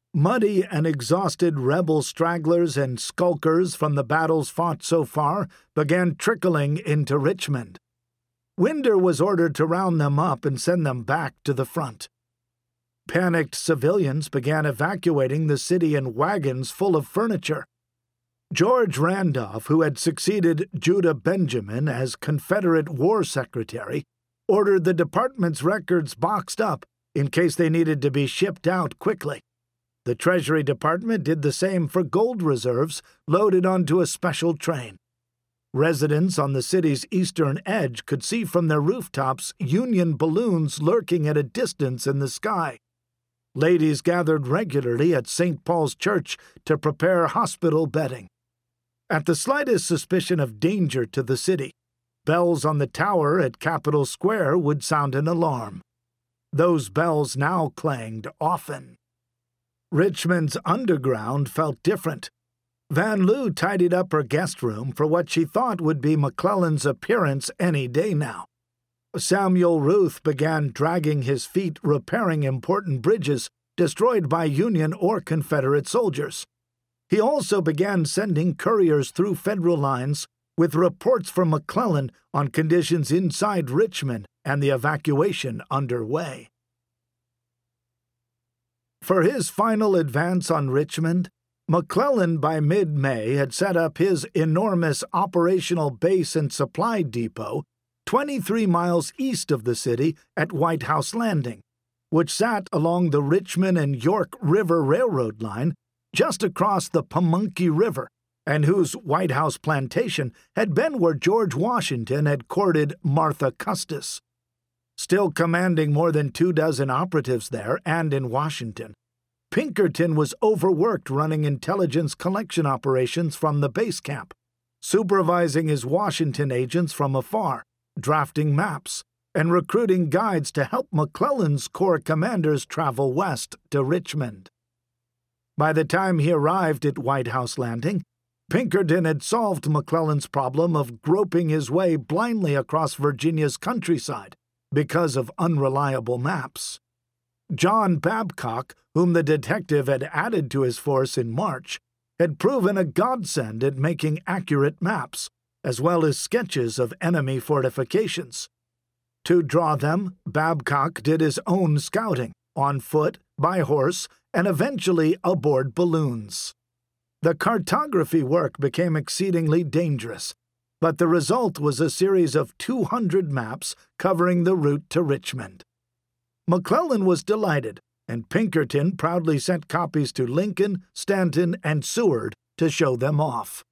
Muddy and exhausted rebel stragglers and skulkers from the battles fought so far began trickling into Richmond. Winder was ordered to round them up and send them back to the front. Panicked civilians began evacuating the city in wagons full of furniture. George Randolph, who had succeeded Judah Benjamin as Confederate War Secretary, ordered the department's records boxed up in case they needed to be shipped out quickly. The Treasury Department did the same for gold reserves loaded onto a special train. Residents on the city's eastern edge could see from their rooftops Union balloons lurking at a distance in the sky. Ladies gathered regularly at St. Paul's Church to prepare hospital bedding. At the slightest suspicion of danger to the city, bells on the tower at Capitol Square would sound an alarm. Those bells now clanged often. Richmond's underground felt different. Van Loo tidied up her guest room for what she thought would be McClellan's appearance any day now. Samuel Ruth began dragging his feet repairing important bridges destroyed by Union or Confederate soldiers. He also began sending couriers through Federal lines with reports from McClellan on conditions inside Richmond and the evacuation underway. For his final advance on Richmond, McClellan by mid-May had set up his enormous operational base and supply depot 23 miles east of the city at White House Landing, which sat along the Richmond and York River Railroad line just across the Pamunkey River, and whose White House plantation had been where George Washington had courted Martha Custis. Still commanding more than 24 operatives there and in Washington, Pinkerton was overworked running intelligence collection operations from the base camp, supervising his Washington agents from afar, drafting maps, and recruiting guides to help McClellan's corps commanders travel west to Richmond. By the time he arrived at White House Landing, Pinkerton had solved McClellan's problem of groping his way blindly across Virginia's countryside because of unreliable maps. John Babcock, whom the detective had added to his force in March, had proven a godsend at making accurate maps, as well as sketches of enemy fortifications. To draw them, Babcock did his own scouting, on foot, by horse, and eventually aboard balloons. The cartography work became exceedingly dangerous, but the result was a series of 200 maps covering the route to Richmond. McClellan was delighted, and Pinkerton proudly sent copies to Lincoln, Stanton, and Seward to show them off.